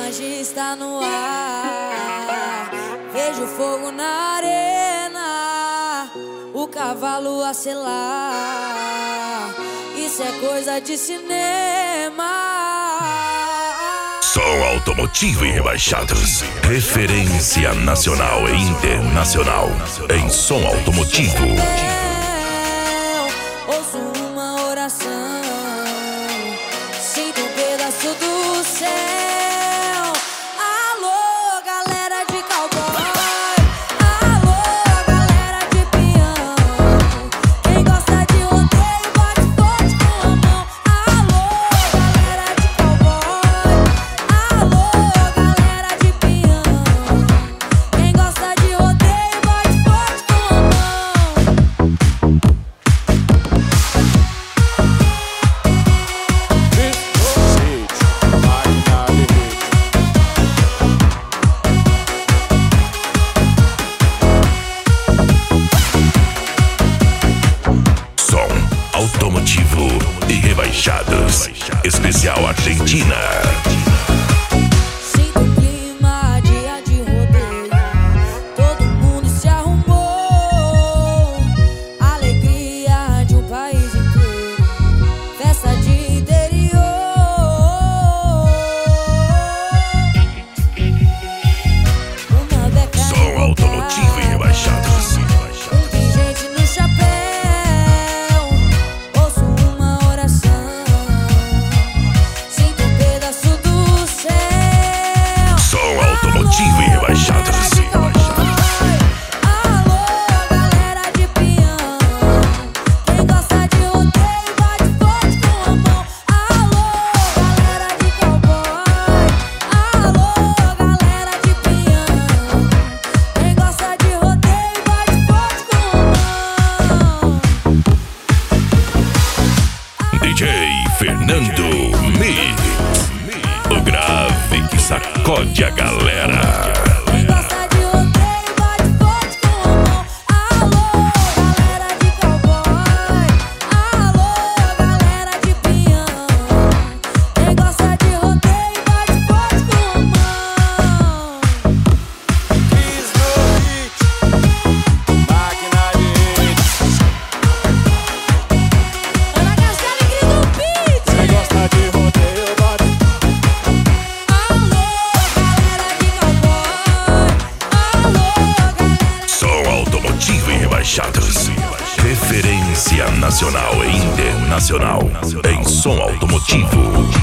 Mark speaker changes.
Speaker 1: imagem está no ar. Vejo fogo na arena, o cavalo a selar. Isso é coisa de cinema.
Speaker 2: Som automotivo e rebaixados. Referência nacional e internacional em som automotivo.
Speaker 1: Ouço uma oração, sinto um pedaço do céu. Alô, galera de cowboy. Alô, galera de peão. Quem gosta de rodeio, bate forte com a mão. Alô, galera de cowboy. Alô, galera de peão. Quem gosta de rodeio, bate forte com a mão.
Speaker 2: Som automotivo e rebaixados. Especial Argentina.
Speaker 1: Sinto um clima, dia de rodeio. Todo mundo se arrumou. Alegria de um país inteiro. Festa de interior. Uma beca
Speaker 2: Som automotivo e rebaixados.
Speaker 1: tem gente no chapéu. Ouço uma oração, sinto um pedaço do céu.
Speaker 2: Som automotivo e rebaixados.
Speaker 1: Alô, galera de peão. Quem gosta de rodeio, bate forte com a mão. Alô, galera de cowboy. Alô, galera de peão. Quem gosta de rodeio, bate forte com a mão.
Speaker 2: DJ Fernando Mix. O grave que sacode a galera.
Speaker 1: Quem gosta de rodeio, bate forte com a mão. Alô, galera de cowboy. Alô, galera de peão. Quem gosta de rodeio, bate forte com a mão. Ana Castela e Grito Beat. Alô, galera de cowboy. Alô, galera.
Speaker 2: Som automotivo e rebaixados. Referência nacional e internacional em som automotivo.